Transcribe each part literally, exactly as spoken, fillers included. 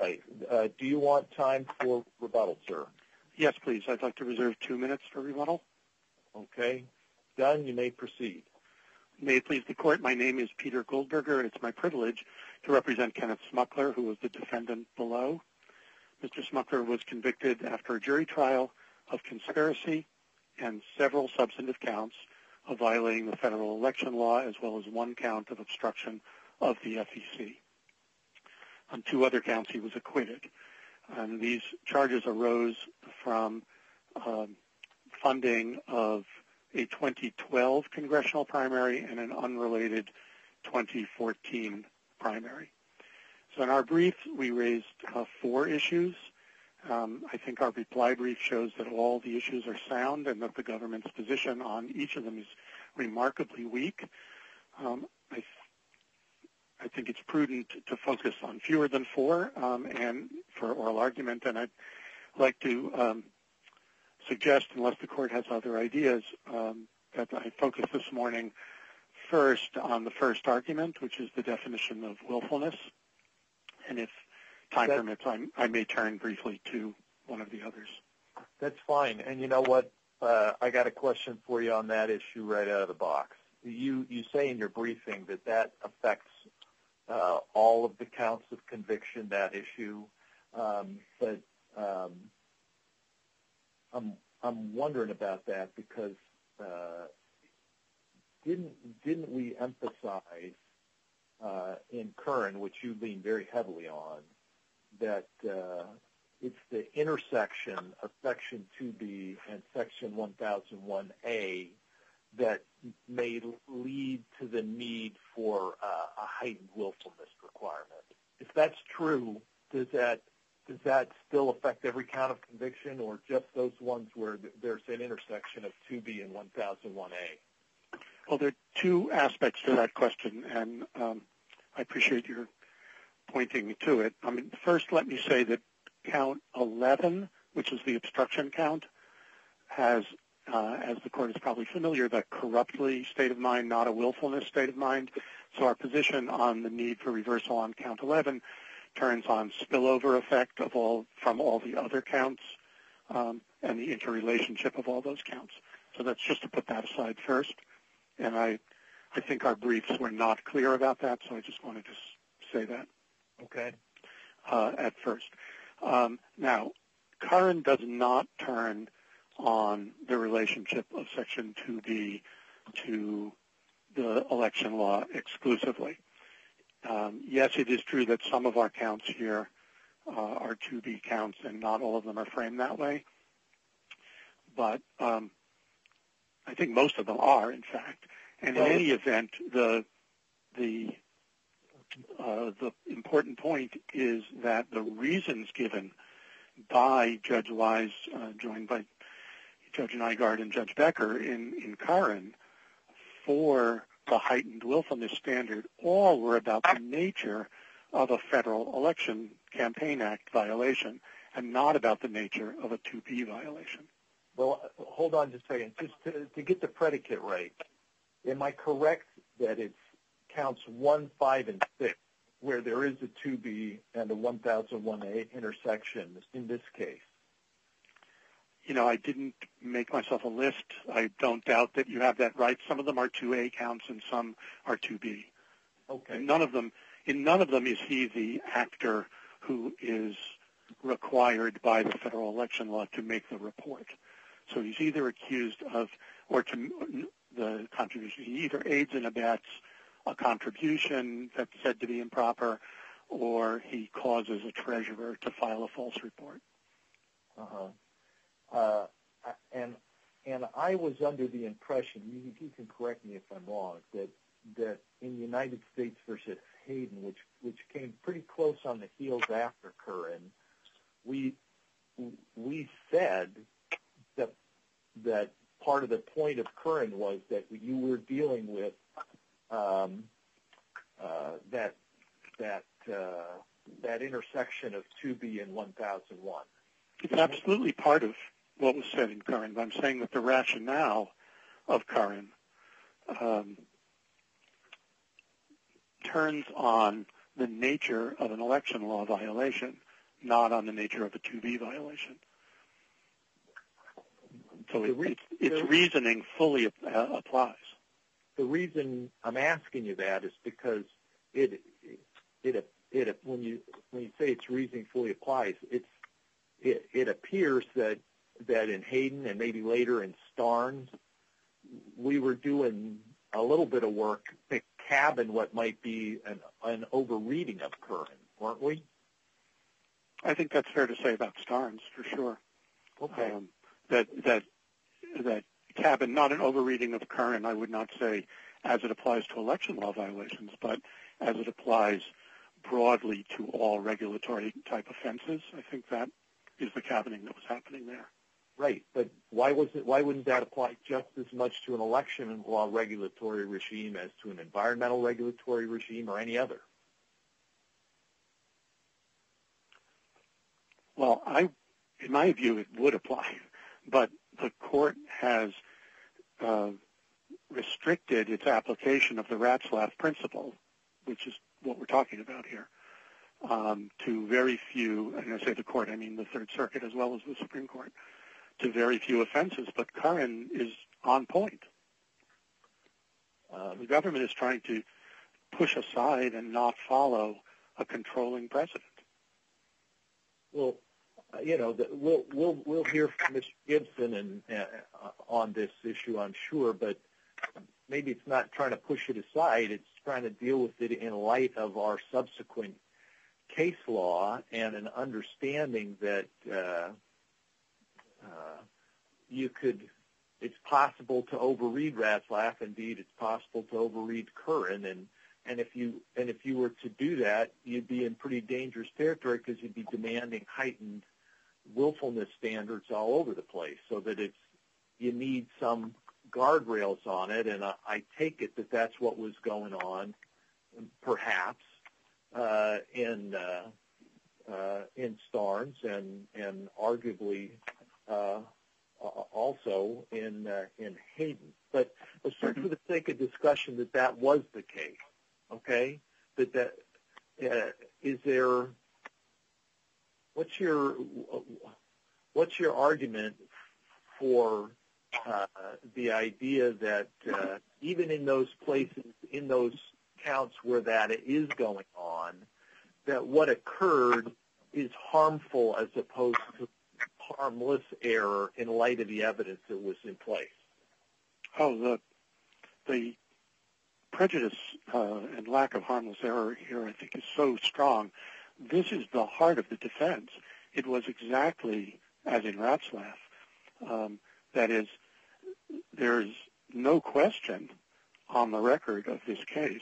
right. Uh, do you want time for rebuttal, sir? Yes, please. I'd like to reserve two minutes for rebuttal. Okay. Done. You may proceed. May it please the Court, my name is Peter Goldberger. It's my privilege to represent Kenneth Smuckler, who was the defendant below. Mister Smuckler was convicted after a jury trial of conspiracy and several substantive counts of violating the federal election law, as well as one count of obstruction of the F E C. On two other counts, he was acquitted. And these charges arose from um, funding of a twenty twelve congressional primary and an unrelated twenty fourteen primary. So in our brief, we raised uh, four issues. Um, I think our reply brief shows that all the issues are sound and that the government's position on each of them is remarkably weak. Um, I, th- I think it's prudent to focus on fewer than four um, and for oral argument, and I'd like to um, suggest, unless the Court has other ideas, um, that I focus this morning first on the first argument, which is the definition of willfulness. And if time that, permits, I, I may turn briefly to one of the others. That's fine. And you know what? Uh, I got a question for you on that issue right out of the box. You, you say in your briefing that that affects uh, all of the counts of conviction, that issue. Um, but um, I'm I'm wondering about that because uh, didn't didn't we emphasize uh, in Curran, which you lean very heavily on, that uh, it's the intersection of Section two B and Section one thousand one A that may lead to the need for uh, a heightened willfulness requirement. If that's true, does that Does that still affect every count of conviction, or just those ones where there's an intersection of two B and one thousand one A? Well, there are two aspects to that question, and um, I appreciate your pointing to it. I mean, first, let me say that count eleven, which is the obstruction count, has, uh, as the Court is probably familiar, the corruptly state of mind, not a willfulness state of mind. So our position on the need for reversal on count eleven turns on spillover effect of all from all the other counts um, and the interrelationship of all those counts. So that's just to put that aside first. And I, I think our briefs were not clear about that, so I just wanted to say that. Okay. Uh, at first. Um, now, Curran does not turn on the relationship of Section two B to the election law exclusively. Um, yes, it is true that some of our counts here uh, are two B counts, and not all of them are framed that way. But um, I think most of them are, in fact. And in any event, the the uh, the important point is that the reasons given by Judge Wise, uh, joined by Judge Nygaard and Judge Becker in, in Curran, for the heightened willfulness standard all were about the nature of a federal election campaign act violation and not about the nature of a two B violation. Well, hold on just a second. Just to, to get the predicate right, am I correct that it's counts one, five, and six where there is a two B and a one thousand one A intersection in this case? You know, I didn't make myself a list. I don't doubt that you have that right. Some of them are two A counts and some are two B. Okay. And none of them, in none of them is he the actor who is required by the federal election law to make the report. So he's either accused of, or to the contribution, he either aids and abets a contribution that's said to be improper, or he causes a treasurer to file a false report. Uh-huh. Uh, and and I was under the impression, you, you can correct me if I'm wrong, that that in United States versus Hayden, which which came pretty close on the heels after Curran, we we said that that part of the point of Curran was that you were dealing with um, uh, that that uh, that intersection of two B and one thousand one. It's absolutely part of what was said in Curran, but I'm saying that the rationale of Curran um, turns on the nature of an election law violation not on the nature of a two B violation. So it, re- its, its reasoning fully uh, applies. The reason I'm asking you that is because it, it, it, it, when you when you say its reasoning fully applies, it's it, it appears that that in Hayden and maybe later in Starnes, we were doing a little bit of work to cabin what might be an, an over-reading of Curran, weren't we? I think that's fair to say about Starnes, for sure. Okay. Um, that that that cabin, not an over-reading of Curran, I would not say as it applies to election law violations, but as it applies broadly to all regulatory-type offenses. I think that is the cabining that was happening there. Right, but why was it? Why wouldn't that apply just as much to an election law regulatory regime as to an environmental regulatory regime or any other? Well, I, in my view, it would apply, but the court has uh, restricted its application of the Ratzlaff principle, which is what we're talking about here, um, to very few, and I say the court, I mean the Third Circuit as well as the Supreme Court, to very few offenses, but Curran is on point. Uh, the government is trying to push aside and not follow a controlling precedent. Well, uh, you know, the, we'll we'll we'll hear from Mister Gibson and uh, on this issue, I'm sure, but maybe it's not trying to push it aside; it's trying to deal with it in light of our subsequent case law and an understanding that uh, uh, you could. It's possible to overread Ratzlaff. Indeed, it's possible to overread Curran, and and if you and if you were to do that, you'd be in pretty dangerous territory because you'd be demanding heightened willfulness standards all over the place. So that it's you need some guardrails on it, and I, I take it that that's what was going on, perhaps uh, in uh, uh, in Starnes and and arguably. Uh, also in uh, in Hayden. But assume for the sake of discussion that that was the case, okay? That that uh, is there. What's your what's your argument for uh, the idea that uh, even in those places, in those counts where that is going on, that what occurred is harmful as opposed to harmless error in light of the evidence that was in place? Oh, the the prejudice uh, and lack of harmless error here, I think, is so strong. This is the heart of the defense. It was exactly as in Ratzlaff. Um, that is, there is no question on the record of this case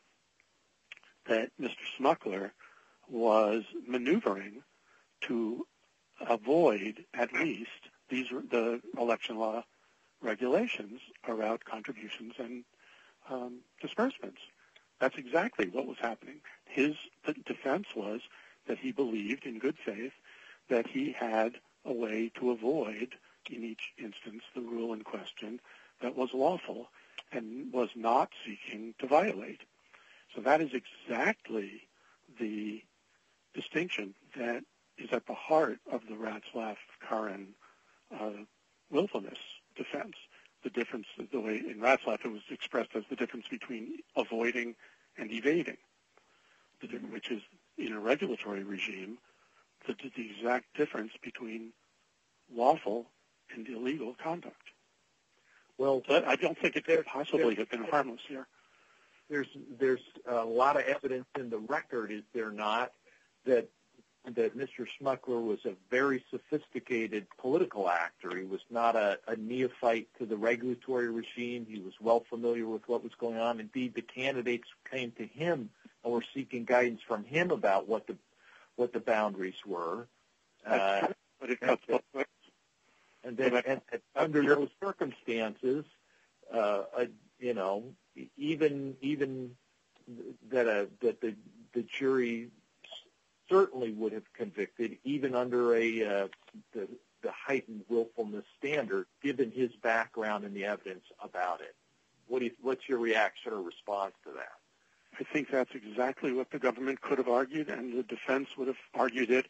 that Mister Smuckler was maneuvering to avoid at least these the election law regulations around contributions and um, disbursements. That's exactly what was happening. His defense was that he believed in good faith that he had a way to avoid, in each instance, the rule in question that was lawful and was not seeking to violate. So that is exactly the distinction that is at the heart of the Ratzlaff-Curran uh, willfulness defense. The difference, the way in Ratzlaff it was expressed as the difference between avoiding and evading, the, which is in a regulatory regime, the, the exact difference between lawful and illegal conduct. Well, but I don't think it could possibly have been harmless here. There's there's a lot of evidence in the record, is there not, that that Mister Smuckler was a very sophisticated political actor. He was not a, a neophyte to the regulatory regime. He was well familiar with what was going on. Indeed, the candidates came to him and were seeking guidance from him about what the what the boundaries were. That's uh, true, but it cuts both ways. And then, and, and under those circumstances, uh, a, you know, even even that a that the the jury certainly would have convicted, even under a uh, the, the heightened willfulness standard, given his background and the evidence about it. What do you, what's your reaction or response to that? I think that's exactly what the government could have argued, and the defense would have argued it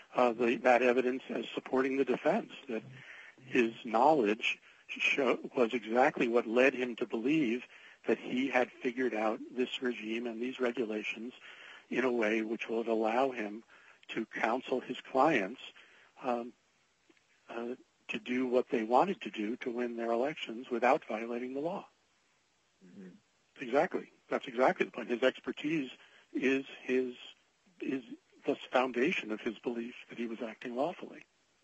uh, the, that evidence as supporting the defense, that his knowledge show, was exactly what led him to believe that he had figured out this regime and these regulations in a way which would allow him to counsel his clients um, uh, to do what they wanted to do to win their elections without violating the law. Mm-hmm. Exactly. That's exactly the point. His expertise is his is the foundation of his belief that he was acting lawfully.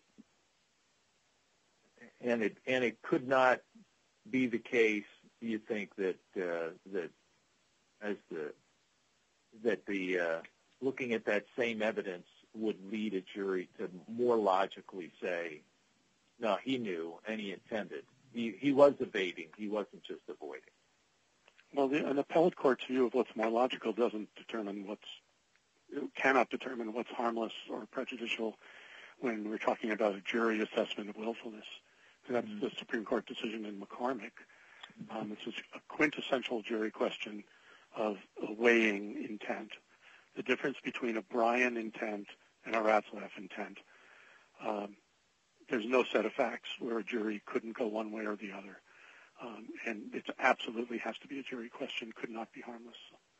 And it and it could not be the case, do you think, that uh, that as the that the uh, looking at that same evidence would lead a jury to more logically say, no, he knew and he intended. He he was evading. He wasn't just avoiding. Well, the, an appellate court's view of what's more logical doesn't determine what's cannot determine what's harmless or prejudicial when we're talking about a jury assessment of willfulness. That's mm-hmm. the Supreme Court decision in McCormick. Um, it's a quintessential jury question of weighing intent. The difference between a Bryan intent and a Ratzlaff intent. Um, there's no set of facts where a jury couldn't go one way or the other. Um, and it absolutely has to be a jury question, could not be harmless.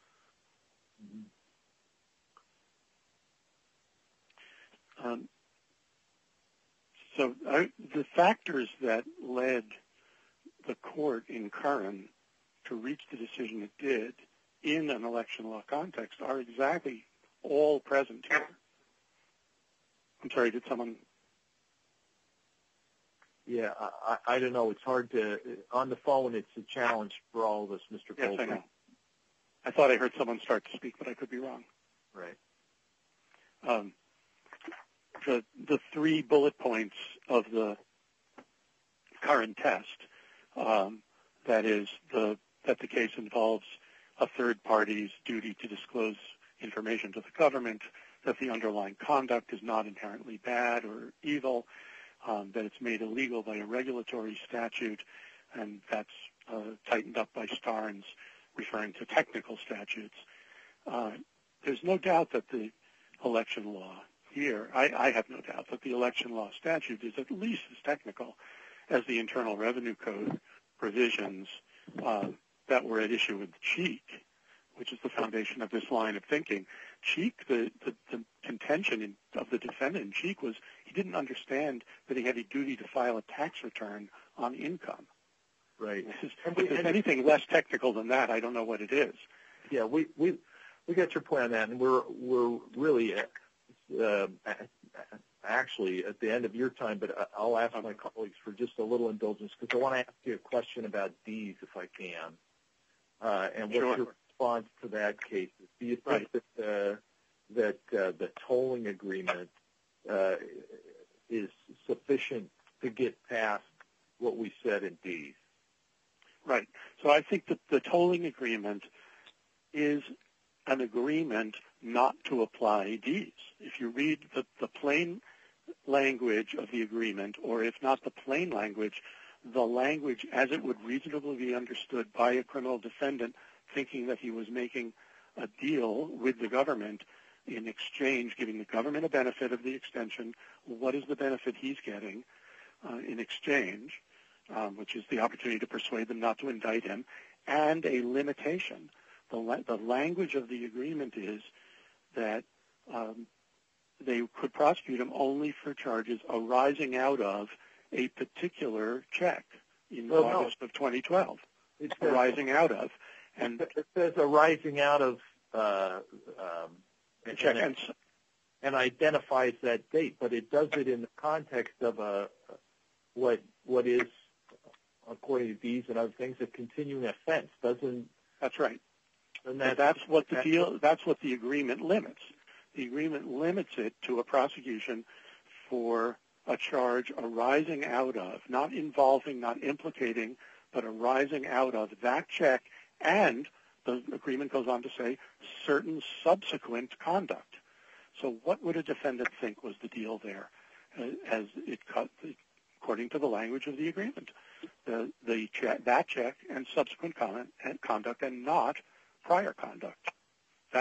Mm-hmm. Um, so I, the factors that led the court in Curran to reach the decision it did in an election law context are exactly all present here. I'm sorry, did someone... Yeah, I, I don't know. It's hard to, on the phone, it's a challenge for all of us, Mister Yes, Goldberg. I know. I thought I heard someone start to speak, but I could be wrong. Right. Um, the, the three bullet points of the current test, um, that is, the, that the case involves a third party's duty to disclose information to the government, that the underlying conduct is not inherently bad or evil, Um, that it's made illegal by a regulatory statute, and that's uh, tightened up by Starnes, referring to technical statutes. Uh, there's no doubt that the election law here, I, I have no doubt that the election law statute is at least as technical as the Internal Revenue Code provisions uh, that were at issue with Cheek, which is the foundation of this line of thinking. Cheek, the, the, the contention in, of the defendant in Cheek was he didn't understand that he had a duty to file a tax return on income. Right. If there's anything less technical than that, I don't know what it is. Yeah, we we, we got your point on that, and we're we're really uh, actually at the end of your time, but I'll ask my colleagues for just a little indulgence because I want to ask you a question about Dees, if I can, uh, and what's Sure. your response to that case? Do you think right. that uh, that uh, the tolling agreement uh, is sufficient to get past what we said in Dees? Right. So I think that the tolling agreement is an agreement not to apply Dees. If you read the, the plain language of the agreement, or if not the plain language, the language as it would reasonably be understood by a criminal defendant thinking that he was making a deal with the government in exchange, giving the government a benefit of the extension, what is the benefit he's getting uh, in exchange, um, which is the opportunity to persuade them not to indict him, and a limitation. The, la- the language of the agreement is that um, they could prosecute him only for charges arising out of a particular check in well, August no. of twenty twelve. It says, arising out of. And it says arising out of uh, um, and, check and, and identifies that date, but it does it in the context of a what what is, according to Dees and other things, a continuing offense. Doesn't that's right. And that's, and that's what the deal. That's what the agreement limits. The agreement limits it to a prosecution for a charge arising out of, not involving, not implicating, but arising out of that check, and the agreement goes on to say certain subsequent conduct. So what would a defendant think was the deal there, uh, as it cut, according to the language of the agreement? The, the check, that check and subsequent comment and conduct, and not prior conduct. That's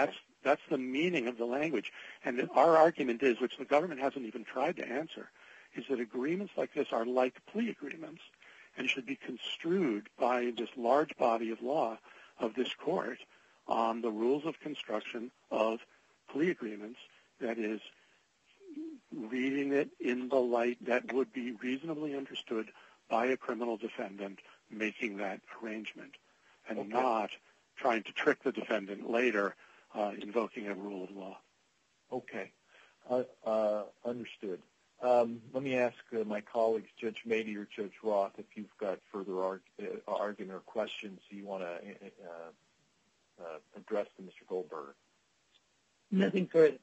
That's the meaning of the language. And our argument is, which the government hasn't even tried to answer, is that agreements like this are like plea agreements and should be construed by this large body of law of this court on the rules of construction of plea agreements, that is, reading it in the light that would be reasonably understood by a criminal defendant making that arrangement, and okay. not trying to trick the defendant later uh, invoking a rule of law. Okay. Uh, uh, understood. Um, let me ask uh, my colleagues, Judge Mady or Judge Roth, if you've got further arg- uh, argument or questions you want to uh, uh, address to Mister Goldberger. Nothing further.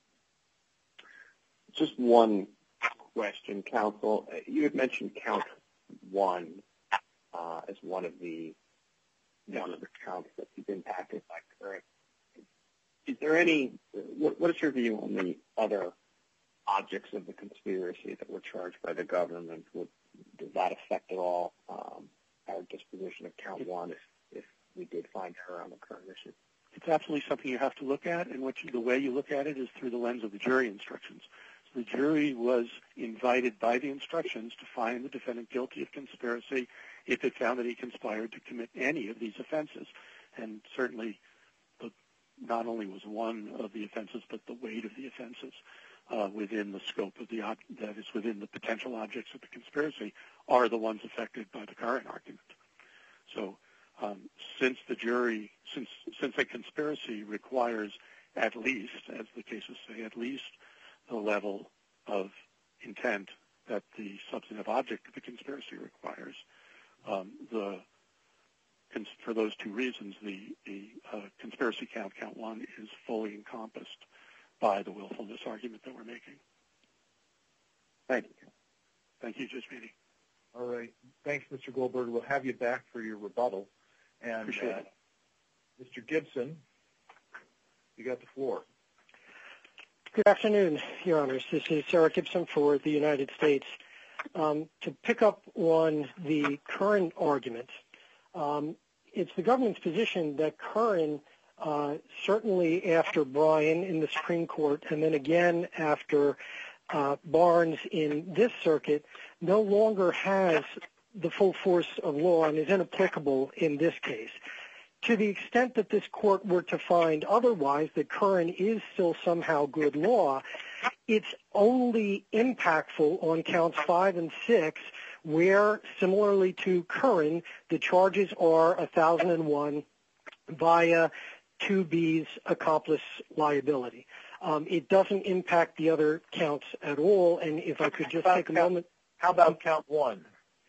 Just one question, counsel. You had mentioned count one uh, as one of the one of the counts that is impacted by current. Is there any? What, what is your view on the other objects of the conspiracy that were charged by the government? Would, does that affect at all um, our disposition of count one if, if we did find error on the current issue? It's absolutely something you have to look at, and what you, the way you look at it is through the lens of the jury instructions. So the jury was invited by the instructions to find the defendant guilty of conspiracy if it found that he conspired to commit any of these offenses. And certainly the, not only was one of the offenses, but the weight of the offenses uh, within the scope of the, that is within the potential objects of the conspiracy are the ones affected by the current argument. So Um, since the jury, since since a conspiracy requires at least, as the cases say, at least the level of intent that the substantive object of the conspiracy requires, um, the for those two reasons, the, the uh, conspiracy count, count one, is fully encompassed by the willfulness argument that we're making. Thank you. Thank you, Judge Mady. All right. Thanks, Mister Goldberg. We'll have you back for your rebuttal. And uh, Mister Gibson, you got the floor. Good afternoon, Your Honors. This is Sarah Gibson for the United States. Um, to pick up on the Curran argument, um, it's the government's position that Curran, uh, certainly after Bryan in the Supreme Court and then again after uh, Barnes in this circuit, no longer has the full force of law and is inapplicable in this case. To the extent that this court were to find otherwise, that Curran is still somehow good law, it's only impactful on counts five and six, where, similarly to Curran, the charges are one thousand one via two B's accomplice liability. Um, it doesn't impact the other counts at all, and if I could just take a count, moment. How about count one?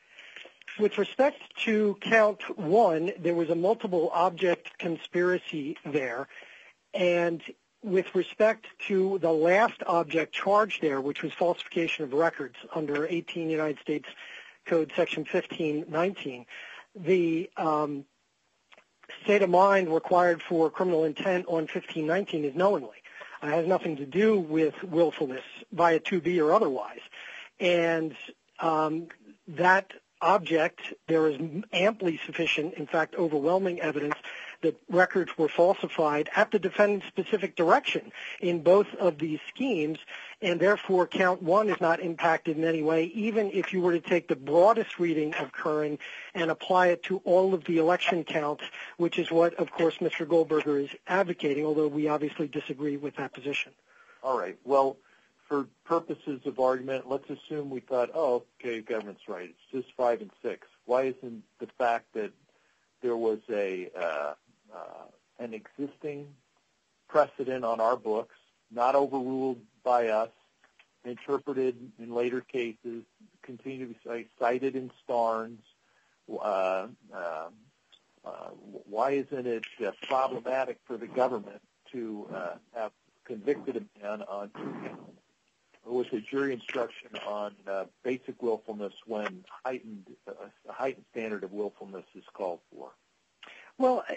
With respect to count one, there was a multiple object conspiracy there. And with respect to the last object charged there, which was falsification of records under eighteen United States Code Section fifteen nineteen, the um, state of mind required for criminal intent on fifteen nineteen is knowingly. It has nothing to do with willfulness via two B or otherwise. And um, that object, there is amply sufficient, in fact, overwhelming evidence that records were falsified at the defendant's specific direction in both of these schemes, and therefore count one is not impacted in any way, even if you were to take the broadest reading of Curran and apply it to all of the election counts, which is what, of course, Mister Goldberger is advocating, although we obviously disagree with that position. All right. Well, for purposes of argument, let's assume we thought, oh, okay, government's right. It's just five and six. Why isn't the fact that there was a uh, uh, an existing precedent on our books, not overruled by us, interpreted in later cases, continue to be cited in Starnes? Uh, uh, uh, why isn't it uh, problematic for the government to uh, have convicted a man on two counts with a jury instruction on uh, basic willfulness when heightened, uh, a heightened standard of willfulness is called for? Well,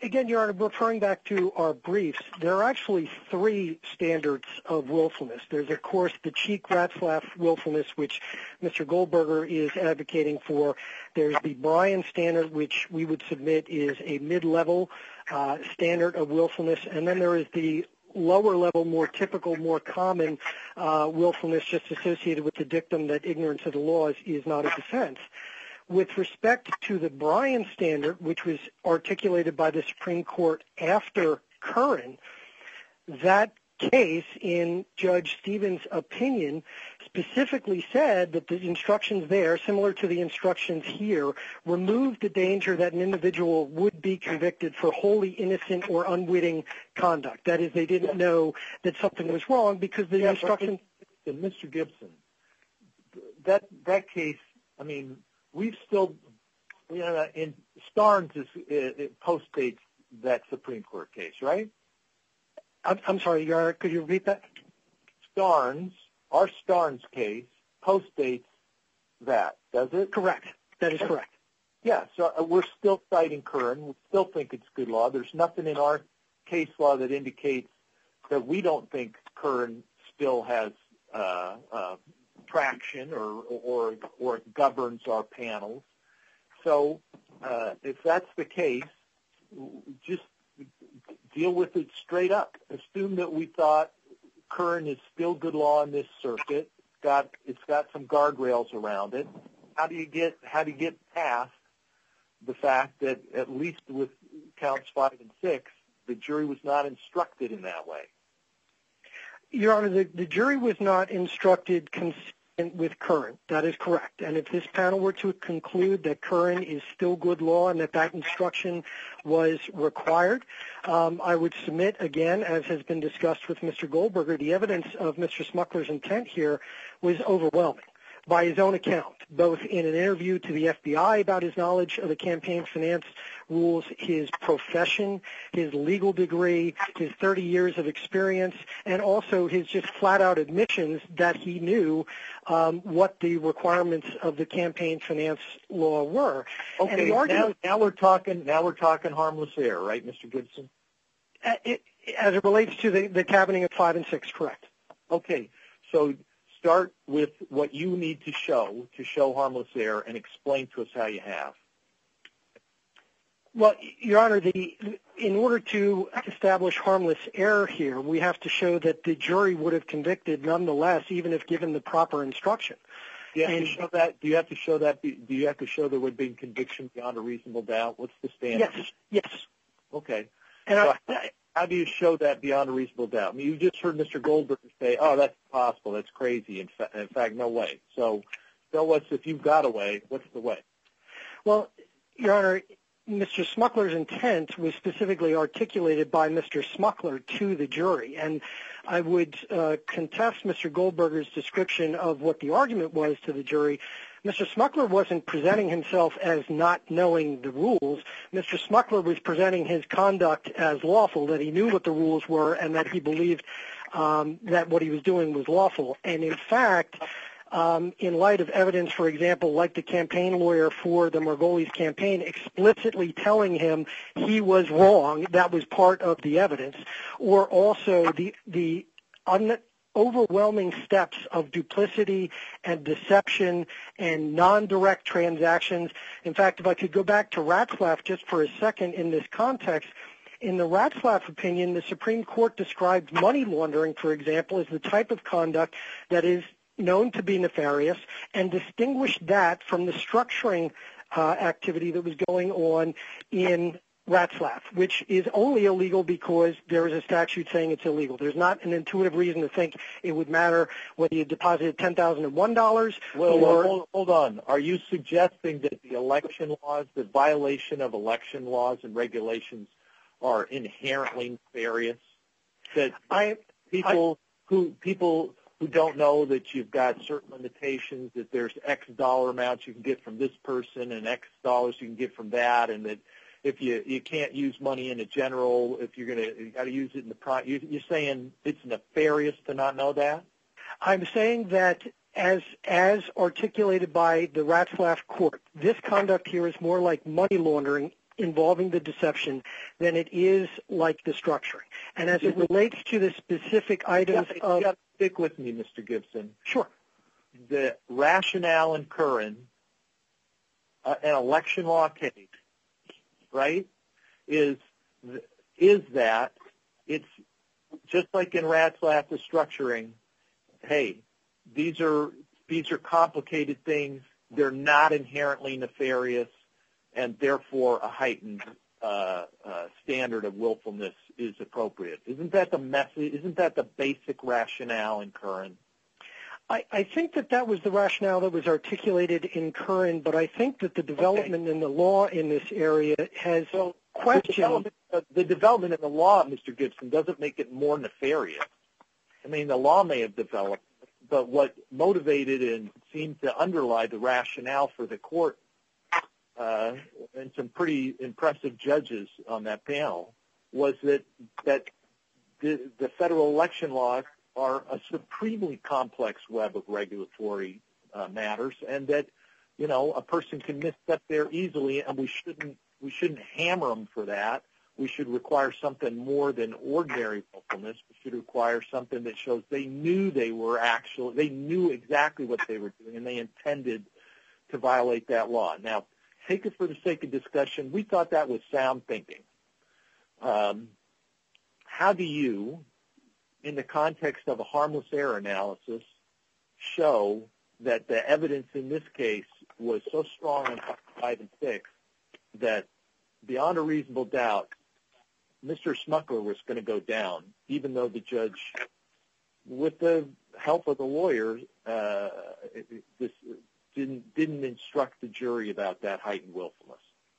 Again, Your Honor, referring back to our briefs, there are actually three standards of willfulness. There's, of course, the Cheek-Ratzlaff willfulness, which Mister Goldberger is advocating for. There's the Bryan standard, which we would submit is a mid-level uh, standard of willfulness. And then there is the lower level, more typical, more common uh, willfulness just associated with the dictum that ignorance of the law is, is not a defense. With respect to the Bryan standard, which was articulated by the Supreme Court after Curran, that case, in Judge Stevens' opinion, specifically said that the instructions there, similar to the instructions here, removed the danger that an individual would be convicted for wholly innocent or unwitting conduct. That is, they didn't know that something was wrong because the yeah, instruction... Mister Gibson, that that case, I mean, we've still, you know, in Starnes is, it postdates that Supreme Court case, right? I'm, I'm sorry, Your Honor, could you repeat that? Starnes, our Starnes case, postdates that, does it? Correct. That is correct. Yeah, so we're still citing Curran. We still think it's good law. There's nothing in our case law that indicates that we don't think Curran still has uh, uh, traction or, or, or governs our panels. So uh, if that's the case, just deal with it straight up. Assume that we thought Curran is still good law in this circuit. It's got it's got some guardrails around it. How do you get how do you get past the fact that at least with counts five and six, the jury was not instructed in that way? Your Honor, the, the jury was not instructed consistent with Curran. That is correct. And if this panel were to conclude that Curran is still good law and that that instruction was required, um, I would submit, again, as has been discussed with Mister Goldberger, the evidence of Mister Smuckler's intent here was overwhelming. By his own account, both in an interview to the F B I about his knowledge of the campaign finance rules, his profession, his legal degree, his thirty years of experience, and also his just flat-out admissions that he knew um, what the requirements of the campaign finance law were. Okay, and the argument, now, now we're talking. Now we're talking harmless error, right, Mister Gibson? Uh, it, as it relates to the, the cabining of five and six, correct. Okay, so start with what you need to show to show harmless error and explain to us how you have. Well, Your Honor, the, in order to establish harmless error here, we have to show that the jury would have convicted nonetheless, even if given the proper instruction. Do you have and, to show that? Do you have to show that? Do you have to show there would be conviction beyond a reasonable doubt? What's the standard? Yes. Yes. Okay. And so I, how, how do you show that beyond a reasonable doubt? I mean, you just heard Mister Goldberger say, "Oh, that's impossible. That's crazy." In, fa- in fact, no way. So, tell us if you've got a way. What's the way? Well, Your Honor, Mister Smuckler's intent was specifically articulated by Mister Smuckler to the jury, and I would uh, contest Mister Goldberger's description of what the argument was to the jury. Mister Smuckler wasn't presenting himself as not knowing the rules. Mister Smuckler was presenting his conduct as lawful, that he knew what the rules were and that he believed um, that what he was doing was lawful. And in fact, Um, in light of evidence, for example, like the campaign lawyer for the Margolis campaign explicitly telling him he was wrong, that was part of the evidence, or also the the un- overwhelming steps of duplicity and deception and non-direct transactions. In fact, if I could go back to Ratzlaff just for a second in this context, in the Ratzlaff opinion, the Supreme Court described money laundering, for example, as the type of conduct that is known to be nefarious, and distinguished that from the structuring uh, activity that was going on in Ratzlaff, which is only illegal because there is a statute saying it's illegal. There's not an intuitive reason to think it would matter whether you deposited ten thousand one dollars well, or... Well, hold, hold on. Are you suggesting that the election laws, the violation of election laws and regulations are inherently nefarious? That I, people I, who people... who don't know that you've got certain limitations, that there's X dollar amounts you can get from this person and X dollars you can get from that, and that if you you can't use money in a general, if you're gonna you got to use it in the pri you, you're saying it's nefarious to not know that? I'm saying that as as articulated by the Ratzlaff court, this conduct here is more like money laundering involving the deception than it is like the structuring. And as it relates to the specific items you of... You got to stick with me, Mister Gibson. Sure. The rationale in Curran, uh, an election law case, right, is is that it's just like in Ratzlaff, the structuring, hey, these are these are complicated things. They're not inherently nefarious, and therefore a heightened uh, uh, standard of willfulness is appropriate. Isn't that the message? Isn't that the basic rationale in Curran? I, I think that that was the rationale that was articulated in Curran, but I think that the development okay. in the law in this area has so questioned... The development, uh, the development in the law, Mister Gibson, doesn't make it more nefarious. I mean, the law may have developed, but what motivated and seemed to underlie the rationale for the court uh, and some pretty impressive judges on that panel was that that the, the federal election laws are a supremely complex web of regulatory uh, matters, and that you know a person can misstep there easily, and we shouldn't we shouldn't hammer them for that. We should require something more than ordinary willfulness. We should require something that shows they knew they were actually they knew exactly what they were doing, and they intended to violate that law. Now, take it for the sake of discussion. We thought that was sound thinking. Um, how do you, in the context of a harmless error analysis, show that the evidence in this case was so strong on five and six that beyond a reasonable doubt, Mister Smuckler was going to go down, even though the judge, with the help of the lawyers, uh, this didn't didn't instruct the jury about that heightened willfulness?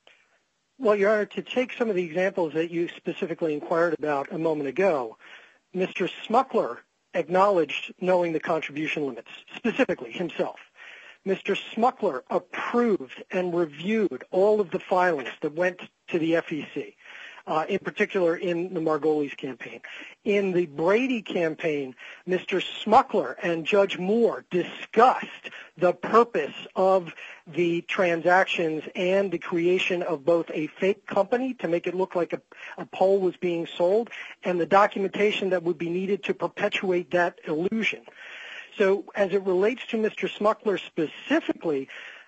Well, Your Honor, to take some of the examples that you specifically inquired about a moment ago, Mister Smuckler acknowledged knowing the contribution limits, specifically himself. Mister Smuckler approved and reviewed all of the filings that went to the F E C, uh, in particular in the Margolis campaign. In the Brady campaign, Mister Smuckler and Judge Moore discussed the purpose of the transactions and the creation of both a fake company to make it look like a, a poll was being sold and the documentation that would be needed to perpetuate that illusion. So as it relates to Mister Smuckler specifically,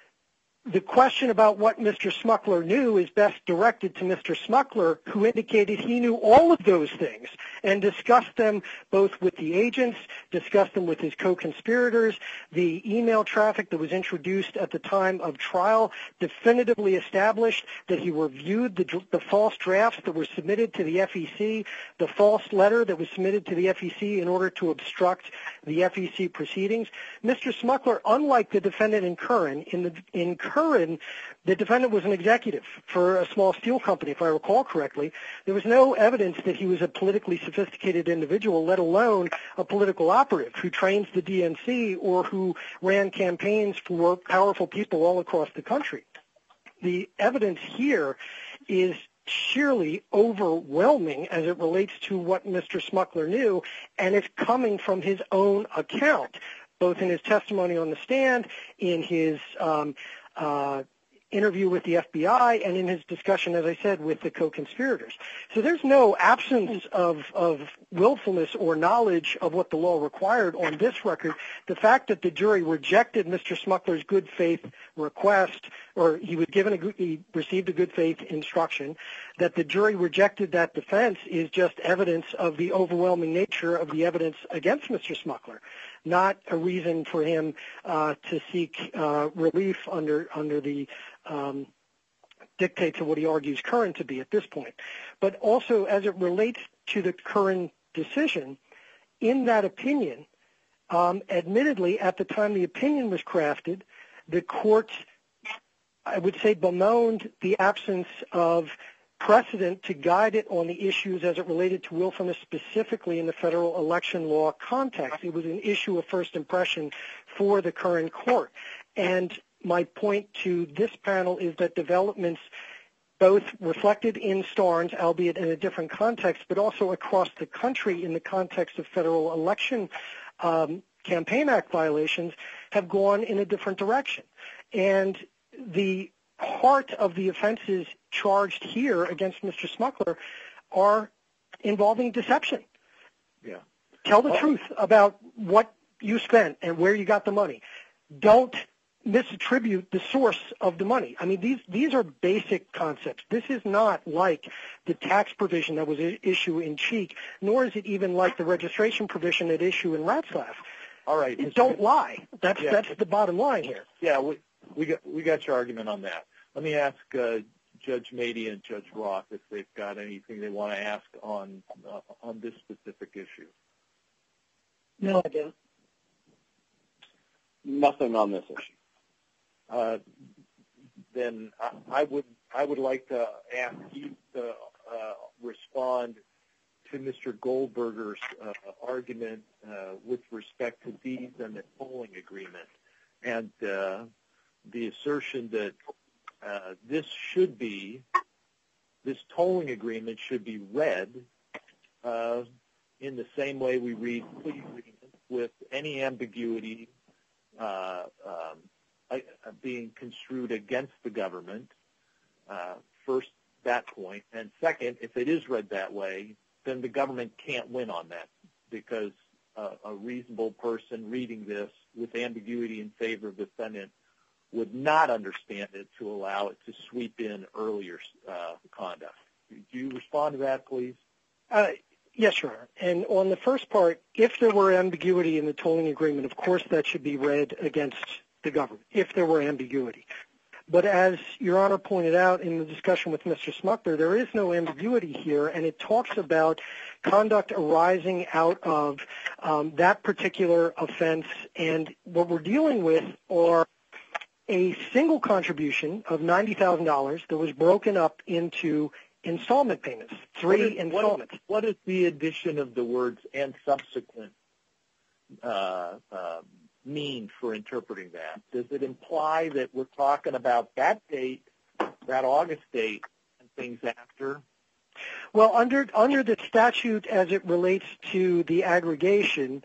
the question about what Mister Smuckler knew is best directed to Mister Smuckler, who indicated he knew all of those things and discussed them both with the agents, discussed them with his co-conspirators. The email traffic that was introduced at the time of trial definitively established that he reviewed the, the false drafts that were submitted to the F E C, the false letter that was submitted to the F E C in order to obstruct the F E C proceedings. Mister Smuckler, unlike the defendant in Curran, in the in Curran, the defendant was an executive for a small steel company, if I recall correctly. There was no evidence that he was a politically sophisticated individual, let alone a political operative who trains the D N C or who ran campaigns for powerful people all across the country. The evidence here is sheerly overwhelming as it relates to what Mister Smuckler knew, and it's coming from his own account, both in his testimony on the stand, in his um, uh, interview with the F B I, and in his discussion, as I said, with the co-conspirators. So there's no absence of, of willfulness or knowledge of what the law required on this record. The fact that the jury rejected Mister Smuckler's good faith request, or he was given a good, he received a good faith instruction, that the jury rejected that defense is just evidence of the overwhelming nature of the evidence against Mister Smuckler, not a reason for him uh, to seek uh, relief under under the um, dictates of what he argues Curran to be at this point. But also, as it relates to the Curran decision, in that opinion, um, admittedly, at the time the opinion was crafted, the court, I would say, bemoaned the absence of precedent to guide it on the issues as it related to willfulness specifically in the federal election law context. It was an issue of first impression for the Curran court. And my point to this panel is that developments both reflected in Starnes, albeit in a different context, but also across the country in the context of federal election um, Campaign Act violations have gone in a different direction. And the part of the offenses charged here against Mister Smuckler are involving deception. Yeah. Tell the oh. truth about what you spent and where you got the money. Don't misattribute the source of the money. I mean, these these are basic concepts. This is not like the tax provision that was issue in Cheek, nor is it even like the registration provision at issue in Ratzlaff. All right. It don't lie. That's yeah. that's the bottom line here. Yeah, we we got we got your argument on that. Let me ask uh, Judge Mady and Judge Roth if they've got anything they want to ask on uh, on this specific issue. No, I don't. Nothing on this issue. Uh, then I, I would I would like to ask you to uh, respond to Mister Goldberger's uh, argument uh, with respect to these and the tolling agreement, and uh, the assertion that uh, this should be this tolling agreement should be read uh, in the same way we read plea agreements, with any ambiguity uh, um, being construed against the government. Uh, first, that point, and second, if it is read that way, then the government can't win on that, because uh, a reasonable person reading this with ambiguity in favor of the defendant would not understand it to allow it to sweep in earlier uh, conduct. Do you respond to that, please? Uh, yes, Your Honor. And on the first part, if there were ambiguity in the tolling agreement, of course that should be read against the government, if there were ambiguity. But as Your Honor pointed out in the discussion with Mister Smuckler, there is no ambiguity here, and it talks about conduct arising out of um, that particular offense. And what we're dealing with are a single contribution of ninety thousand dollars that was broken up into installment payments, three what is, installments. What, what is the addition of the words "and subsequent" uh, uh, mean for interpreting that? Does it imply that we're talking about that date, that August date, and things after? Well, under under the statute as it relates to the aggregation,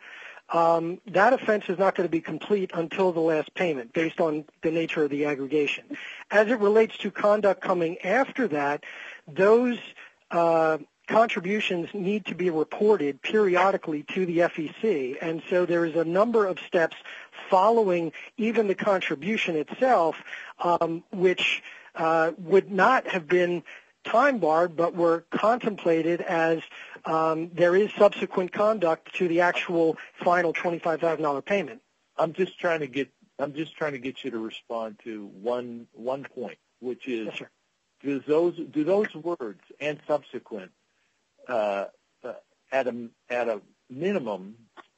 um, that offense is not going to be complete until the last payment, based on the nature of the aggregation. As it relates to conduct coming after that, those uh, contributions need to be reported periodically to the F E C, and so there is a number of steps following even the contribution itself, um, which uh, would not have been time barred, but were contemplated as um, there is subsequent conduct to the actual final twenty-five thousand dollars payment. I'm just trying to get I'm just trying to get you to respond to one one point, which is Yes, sir. do those do those words "and subsequent" Uh, uh, at a at a minimum,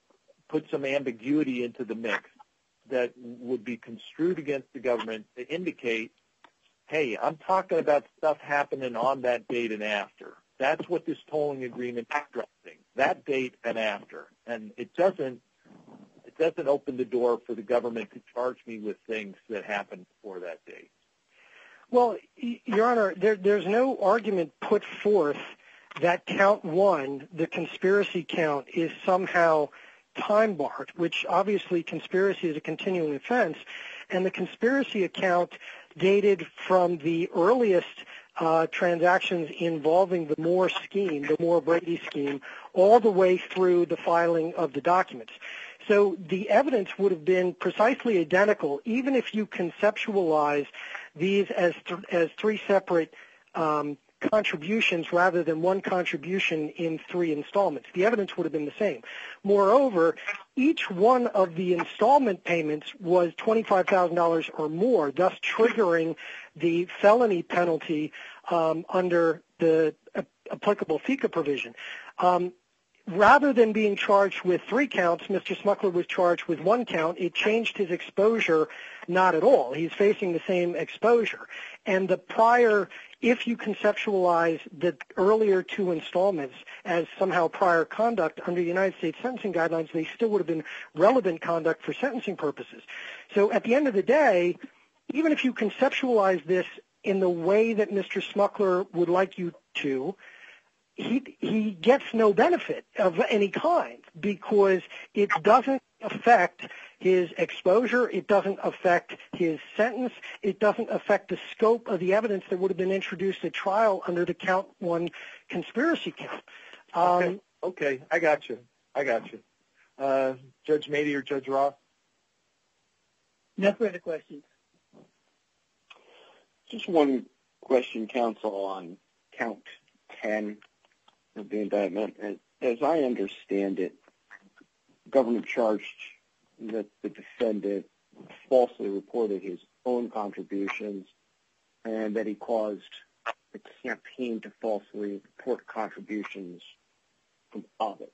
put some ambiguity into the mix that would be construed against the government to indicate, hey, I'm talking about stuff happening on that date and after. That's what this tolling agreement is addressing, that date and after. And it doesn't it doesn't open the door for the government to charge me with things that happened before that date. Well, Your Honor, there, there's no argument put forth that count one, the conspiracy count, is somehow time barred, which obviously conspiracy is a continuing offense, and the conspiracy account dated from the earliest uh, transactions involving the Moore scheme, the Moore-Brady scheme, all the way through the filing of the documents. So the evidence would have been precisely identical, even if you conceptualize these as th- as three separate um, contributions rather than one contribution in three installments. The evidence would have been the same. Moreover, each one of the installment payments was twenty-five thousand dollars or more, thus triggering the felony penalty um, under the uh, applicable FICA provision. Um, Rather than being charged with three counts, Mister Smuckler was charged with one count. It changed his exposure not at all. He's facing the same exposure. And the prior, if you conceptualize the earlier two installments as somehow prior conduct under the United States sentencing guidelines, they still would have been relevant conduct for sentencing purposes. So at the end of the day, even if you conceptualize this in the way that Mister Smuckler would like you to, He he gets no benefit of any kind because it doesn't affect his exposure. It doesn't affect his sentence. It doesn't affect the scope of the evidence that would have been introduced at trial under the count one conspiracy count. Um, okay. okay, I got you. I got you. Uh, Judge Mady or Judge Roth? No further questions. Just one question, counsel, on count ten of the indictment. As, as I understand it, the government charged that the defendant falsely reported his own contributions and that he caused the campaign to falsely report contributions from others.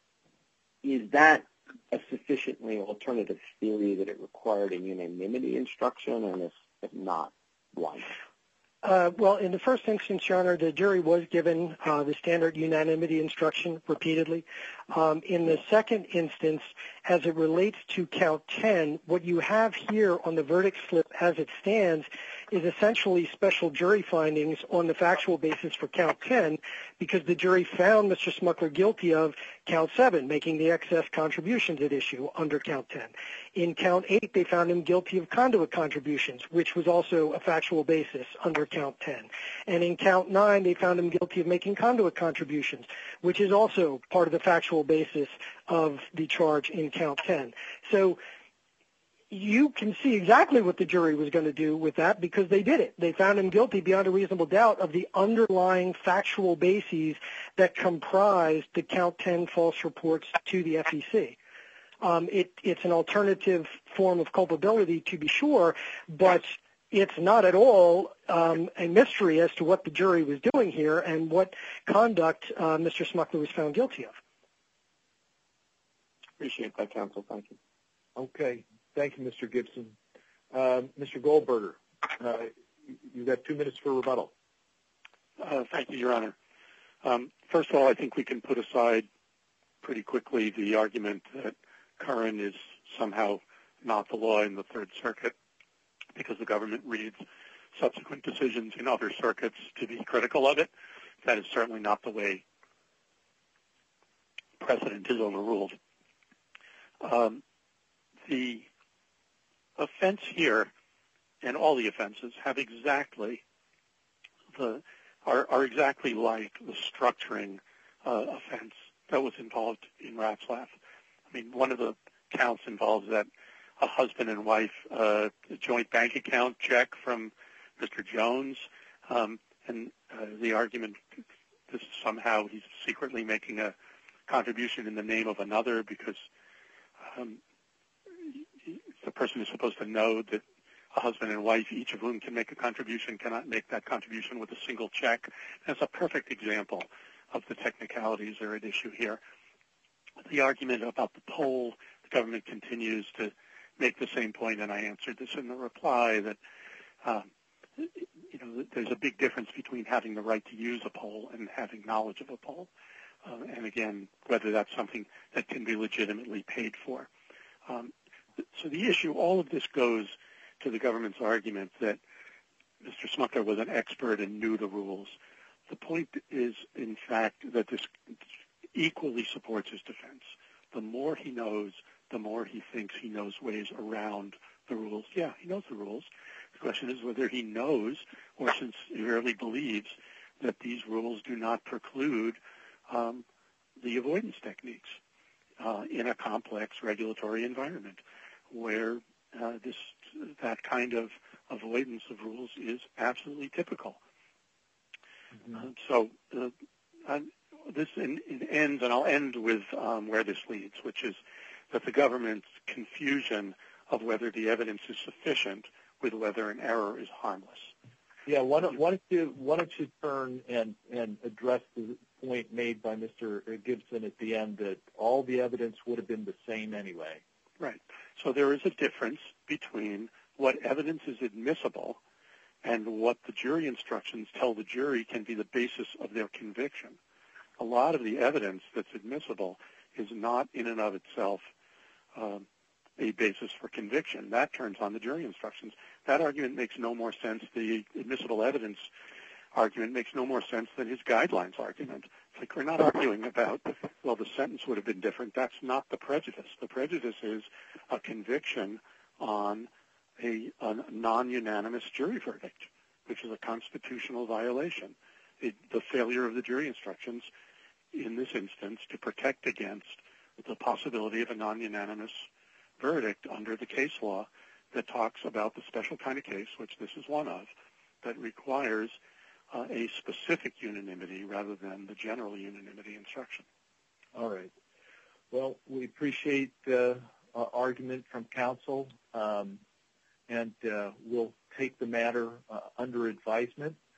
Is that a sufficiently alternative theory that it required a unanimity instruction, and if, if not, why not? Uh, well, in the first instance, Your Honor, the jury was given uh, the standard unanimity instruction repeatedly. Um, in the second instance, as it relates to count ten, what you have here on the verdict slip as it stands is essentially special jury findings on the factual basis for count ten, because the jury found Mister Smuckler guilty of count seven, making the excess contributions at issue under count ten. In count eight, they found him guilty of conduit contributions, which was also a factual basis under count ten. And in count nine, they found him guilty of making conduit contributions, which is also part of the factual basis of the charge in count ten. So you can see exactly what the jury was going to do with that, because they did it. They found him guilty beyond a reasonable doubt of the underlying factual bases that comprised the count ten false reports to the F E C. Um, it, it's an alternative form of culpability, to be sure, but it's not at all um, a mystery as to what the jury was doing here and what conduct uh, Mister Smuckler was found guilty of. Appreciate that, counsel. Thank you. Okay. Thank you, Mister Gibson. Uh, Mister Goldberger, uh, you've got two minutes for rebuttal. Uh, thank you, Your Honor. Um, first of all, I think we can put aside pretty quickly the argument that Curran is somehow not the law in the Third Circuit, because the government reads subsequent decisions in other circuits to be critical of it. That is certainly not the way precedent is overruled. Um, the offense here, and all the offenses, have exactly the are, are exactly like the structuring uh, offense that was involved in Ratzlaff. I mean, one of the counts involves that a husband and wife uh, joint bank account check from Mister Jones, um, and uh, the argument is somehow he's secretly making a contribution in the name of another, because um, the person is supposed to know that a husband and wife, each of whom can make a contribution, cannot make that contribution with a single check. That's a perfect example of the technicalities that are at issue here. The argument about the poll, the government continues to make the same point, and I answered this in the reply, that um, you know, there's a big difference between having the right to use a poll and having knowledge of a poll. Uh, and again, whether that's something that can be legitimately paid for. Um, so the issue, all of this goes to the government's argument that Mister Smuckler was an expert and knew the rules. The point is, in fact, that this equally supports his defense. The more he knows, the more he thinks he knows ways around the rules. Yeah, he knows the rules. The question is whether he knows or sincerely believes that these rules do not preclude um, the avoidance techniques uh, in a complex regulatory environment where uh, this that kind of avoidance of rules is absolutely typical. Mm-hmm. Uh, so uh, I, this in, in ends, and I'll end with um, where this leads, which is that the government's confusion of whether the evidence is sufficient with whether an error is harmless. Yeah, why don't, why don't you why don't you turn and, and address the point made by Mister Gibson at the end that all the evidence would have been the same anyway. Right. So there is a difference between what evidence is admissible and what the jury instructions tell the jury can be the basis of their conviction. A lot of the evidence that's admissible is not in and of itself um, a basis for conviction. That turns on the jury instructions. That argument makes no more sense. The admissible evidence argument makes no more sense than his guidelines argument. It's like we're not arguing about, well, the sentence would have been different. That's not the prejudice. The prejudice is a conviction on a, a non-unanimous jury verdict, which is a constitutional violation. It, the failure of the jury instructions in this instance to protect against the possibility of a non-unanimous verdict under the case law that talks about the special kind of case, which this is one of, that requires uh, a specific unanimity rather than the general unanimity instruction. All right. Well, we appreciate the uh, argument from counsel, um, and uh, we'll take the matter uh, under advisement.